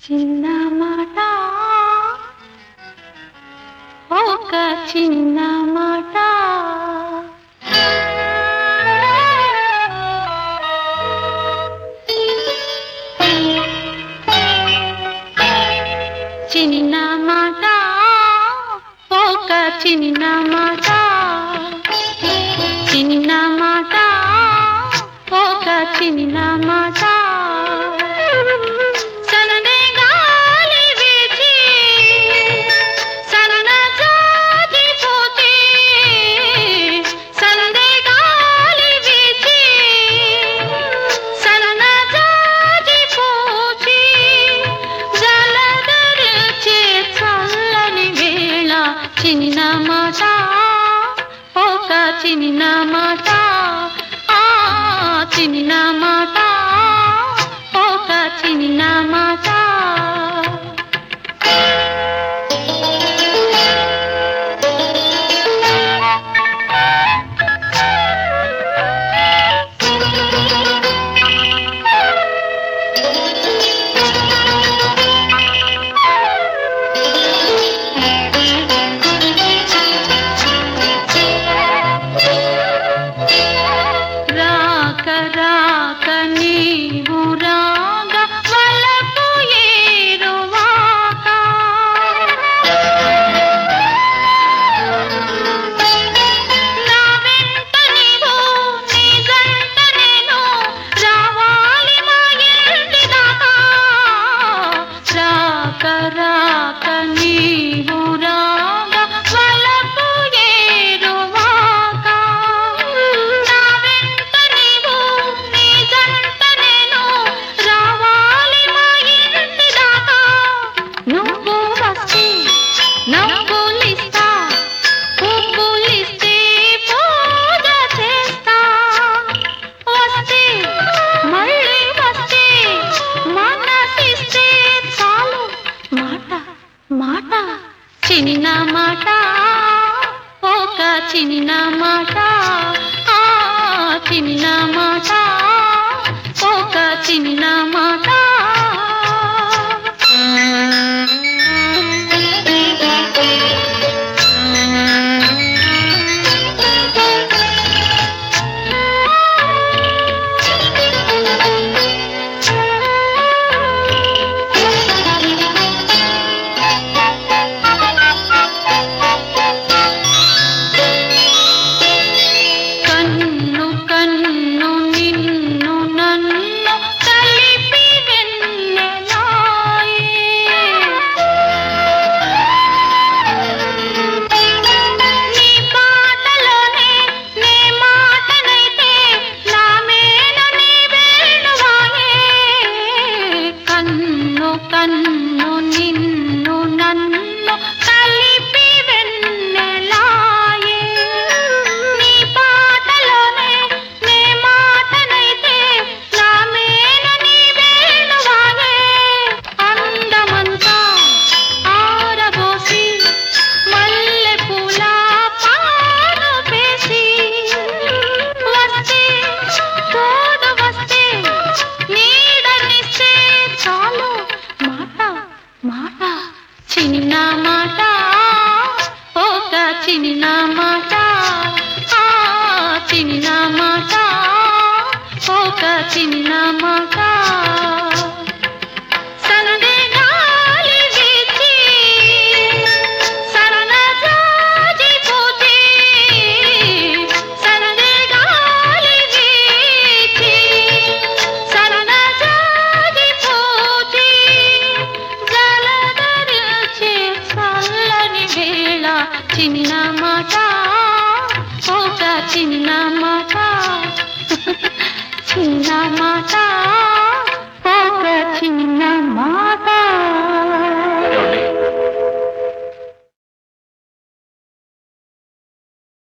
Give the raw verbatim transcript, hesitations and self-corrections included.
చిన్న మాట ఒక చిన్న మాట చిన్న మాట ఒక చిన్న మాట చిన్న మాట ఒక చిన్న మాట చిన్న మాట ఒక చిన్న మాట ఆ చిన్న మాట ఒక చిన్న మాట రాక నీవు రాగ వలపు ఏరువాక నా వెంట నీవు నీ జంట నేను రావాలి మా ఇంటి దాకా రాక రాక నీవు రాగ వలపు ఏరువాక నా వెంట నీవు నీ జంట నేను రావాలి మా ఇంటి దాకా నువ్వు వస్తే నవ్వులిస్తా పువ్వులిస్తే పూజ చేస్తా వస్తే మళ్ళీ వస్తే మనసిస్తే చాలు మాట మాట చిన్న మాట ఒక చిన్న మాట ఆ చిన్న మాట ఒక చిన్న మాట కన్ను కన్ను నిన్ను నన్ను కలిపి వెన్నెలాయే నీ పాటలోనే నే మాటనైతే నా మేలు నీ వేణువాయే కన్ను కన్ను నిన్ను నన్ను కలిపి వెన్నెలాయే నీ పాటలోనే నే మాటనైతే నా మేలు నీ వేణువాయే అందమంతా ఆరబోసి మల్లె పూల పాను వేసి వస్తే తోడు వస్తే నీడనిస్తే చాలు మాట మాట చిన్న మాట ఒక చిన్న మాట ఆ చిన్న మాట ఒక చిన్న మాట సందే గాలి వీచి సన్నజాజి పూచి సందే గాలి వీచి సన్నజాజి పూచి జలధరించే చల్లని వేళ చిన్న మాట ఒక చిన్న మాట చిన్న మాట